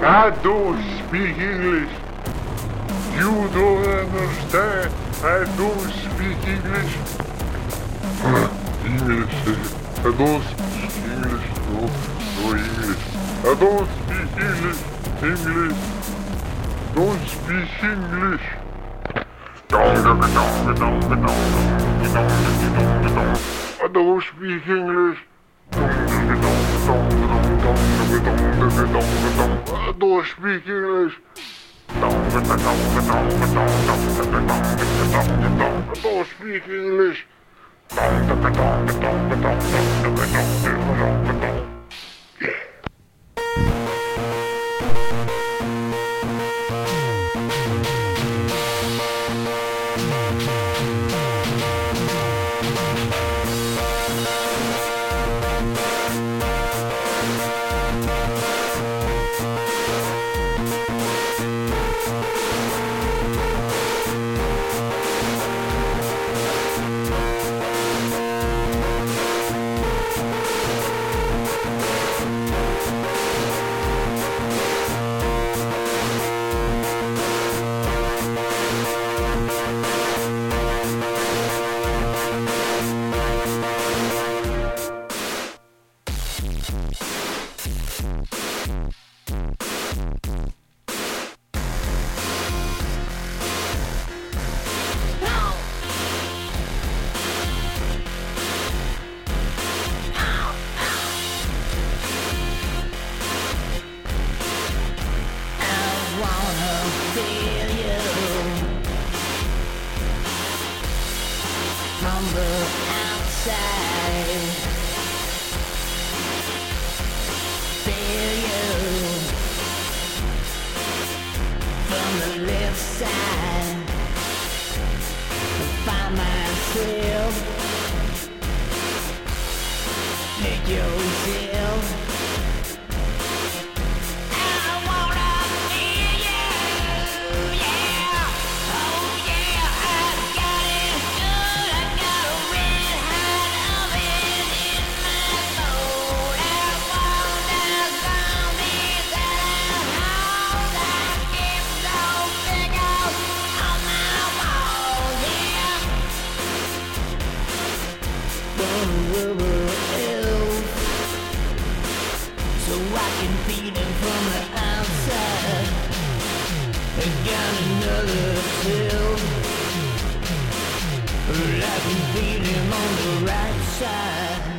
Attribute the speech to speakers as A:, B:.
A: I don't speak English. You don't understand. I don't speak English. English. I don't speak English. No English. I don't speak English. English. Don't speak English. I don't speak English. I don't speak English. I don't speak English.
B: From the outside, feel you from the left side. Find myself, make yourself. So I can feed him from the outside. I got another self. I can feed him on the right side.